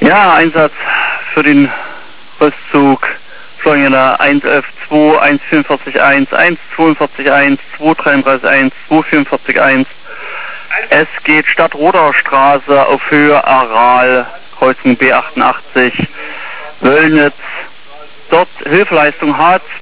Ja, Einsatz für den Rüstzug Floriana 111-2, 144-1, 142-1, 233-1, 244-1. Es geht Stadtroder Straße auf Höhe Aral, Kreuzung B88, Wöllnitz. Dort Hilfeleistung hat